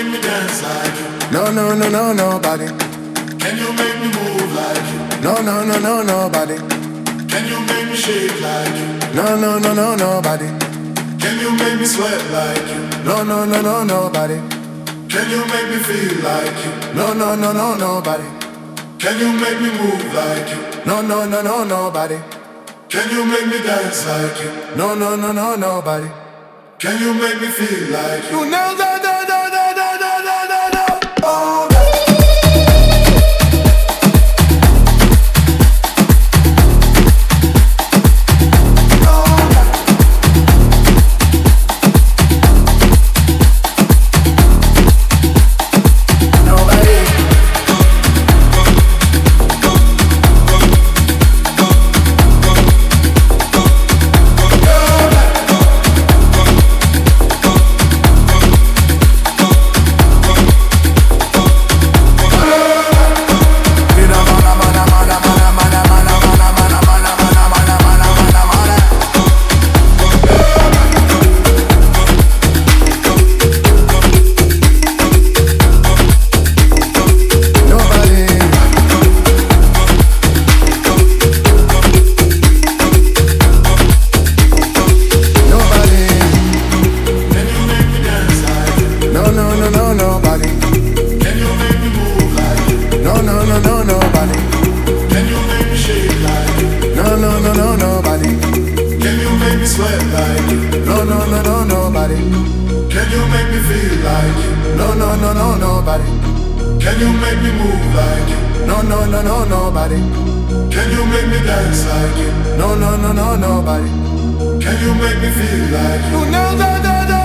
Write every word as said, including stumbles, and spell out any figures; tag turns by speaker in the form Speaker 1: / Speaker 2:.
Speaker 1: make me dance like you?
Speaker 2: No, no, no, no, nobody.
Speaker 1: Can you make me move like you?
Speaker 2: No, no, no, no, nobody.
Speaker 1: Can you make me shake like you?
Speaker 2: No, no, no, no, nobody.
Speaker 1: Can you make me sweat like you?
Speaker 2: No, no, no, no, nobody.
Speaker 1: Can you make me feel like you?
Speaker 2: No, no, no, no, nobody.
Speaker 1: Can you make me move like you?
Speaker 2: No, no, no, no, nobody.
Speaker 1: Can you make me dance like you?
Speaker 2: No, no, no, no, nobody.
Speaker 1: Can you make me feel like you?
Speaker 2: You know that, that, that, that, that, that, that, that. Oh.
Speaker 1: Can you make me move like you?
Speaker 2: No, no, no, no, nobody.
Speaker 1: Can you make me dance like you?
Speaker 2: No, no, no, no, nobody.
Speaker 1: Can you make me feel like you?
Speaker 2: You know that, that, that.